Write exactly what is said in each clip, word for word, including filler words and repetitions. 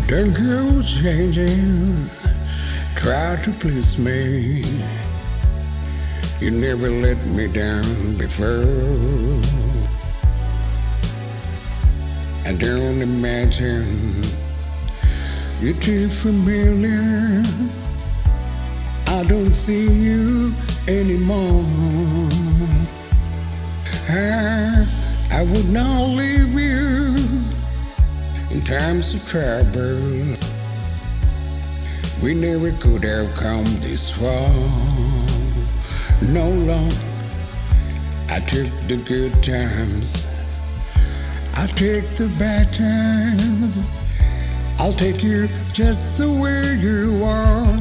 Don't go changing, try to please me. You never let me down before. I don't imagine you're too familiar. I don't see you anymore. I, I would not leave you in times of trouble. We never could have come this far. No long, I took the good times, I take the bad times. I'll take you just the way you are.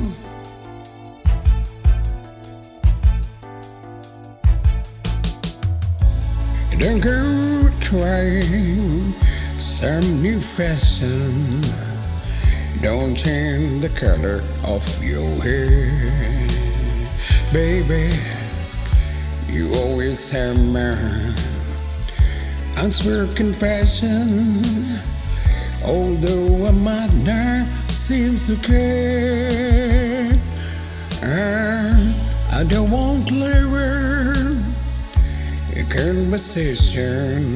Don't go trying some new fashion. Don't change the color of your hair. Baby, you always have my unspoken passion. Although I might not seem to care, I, I don't want to live a conversation.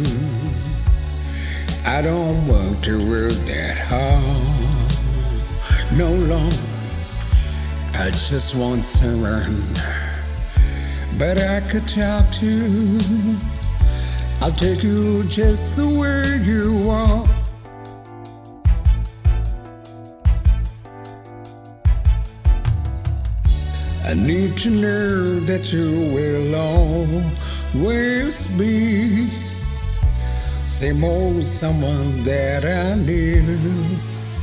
I don't want to work that hard. No long, I just want someone but I could talk to. I'll take you just the way you are. I need to know that you will always be same old someone that I knew.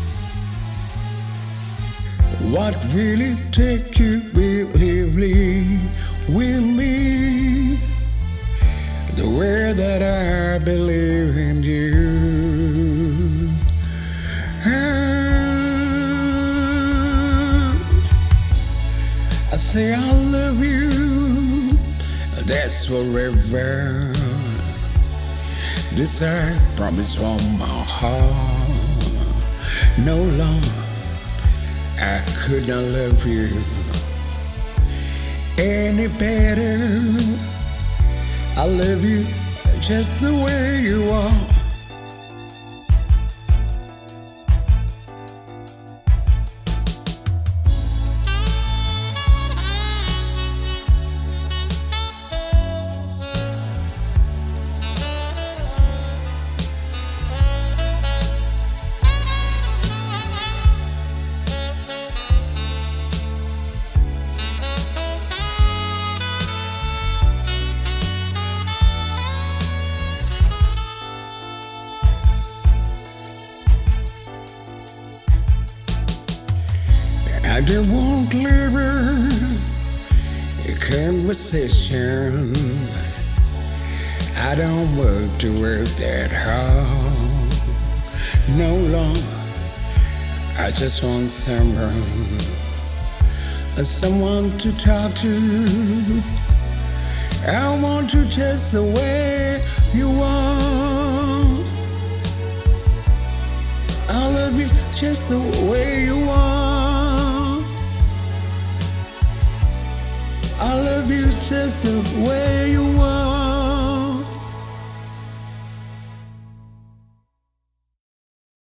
What will it take you believe with me the way that I believe in you? I say I love you, that's forever. This I promise from my heart. No longer I could not love you any better. I love you just the way you are. I don't want to live a conversation. I don't work to work that hard. No longer, I just want someone, someone to talk to. I want you just the way you are. I love you just the way you are. I love you just the way